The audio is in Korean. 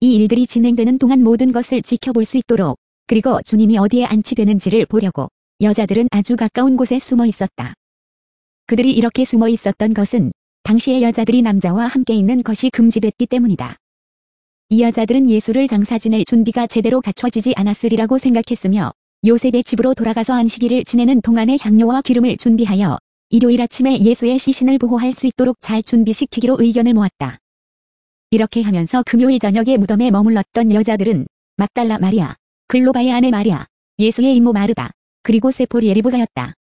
이 일들이 진행되는 동안 모든 것을 지켜볼 수 있도록, 그리고 주님이 어디에 안치되는지를 보려고 여자들은 아주 가까운 곳에 숨어 있었다. 그들이 이렇게 숨어 있었던 것은 당시의 여자들이 남자와 함께 있는 것이 금지됐기 때문이다. 이 여자들은 예수를 장사 지낼 준비가 제대로 갖춰지지 않았으리라고 생각했으며 요셉의 집으로 돌아가서 안식일을 지내는 동안에 향료와 기름을 준비하여 일요일 아침에 예수의 시신을 보호할 수 있도록 잘 준비시키기로 의견을 모았다. 이렇게 하면서 금요일 저녁에 무덤에 머물렀던 여자들은 막달라 마리아, 글로바의 아내 마리아, 예수의 이모 마르다, 그리고 세포리에 리브가였다.